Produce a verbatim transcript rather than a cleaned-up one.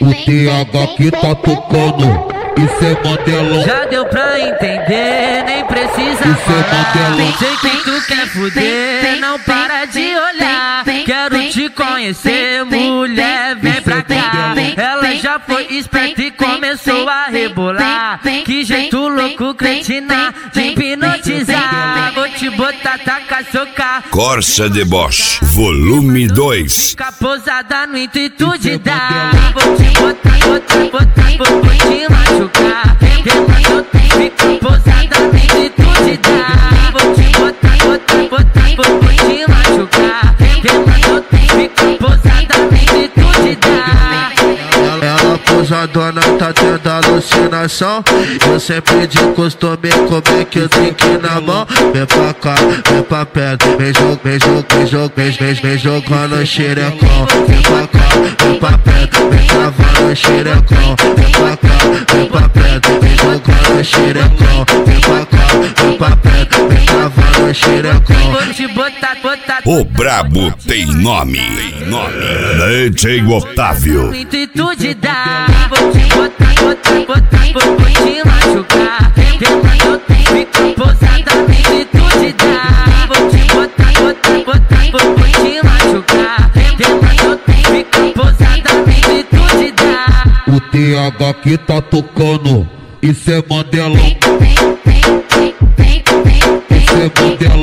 O T H que tá tocando, isso é Mandelão. Já deu pra entender, nem precisa isso falar. É sei que tu quer fuder, não para de olhar. Quero te conhecer, mulher, vem pra cá. Ela já foi esperta e começou a rebolar. Que jeito louco, cretina, de hipnotizar. Vou te botar, tacar, socar. Corsa de Bosch, volume dois. Fica posada no intuito de dar. Vou te botar, botar, botar, vou te machucar. Fica posada no intuito de dar. Vou te botar, botar, botar, vou te machucar. Fica posada no intuito de dar. Ela posadona tá tendo alucinação. Eu sempre de costume comer que eu drink na mão. Vem pra cá, vem pra perto. Vem jogo, vem jogo, vem jogo, vem, vem, vem jogando xerecão. Vem pra cá, vem pra perto. Vem travando xerecão. Vem pra cá, vem pra perto. Vem jogando xerecão. Vem pra cá, vem pra perto. Vem travando xerecão. Vou te botar, botar. O brabo tem nome. Tem nome. D J Otávio. Intuito de dar. Vou te botar, botar, botar. Vou te machucar. Fica posada no intuito de dar. Vou te botar, botar, botar. Vou te machucar. Fica posada no intuito de dar. O T H que tá tocando, isso é Mandelão. Isso é Mandelão.